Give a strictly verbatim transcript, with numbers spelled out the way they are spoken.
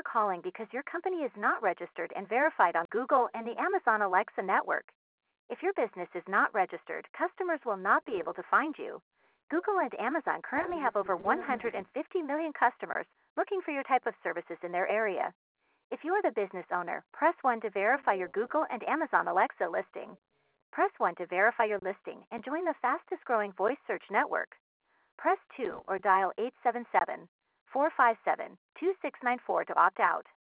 calling because your company is not registered and verified on Google and the Amazon Alexa network. If your business is not registered, customers will not be able to find you. Google and Amazon currently have over one hundred fifty million customers looking for your type of services in their area. If you are the business owner, press one to verify your Google and Amazon Alexa listing. Press one to verify your listing and join the fastest growing voice search network. Press two or dial eight seven seven, four five seven, two six nine four to opt out.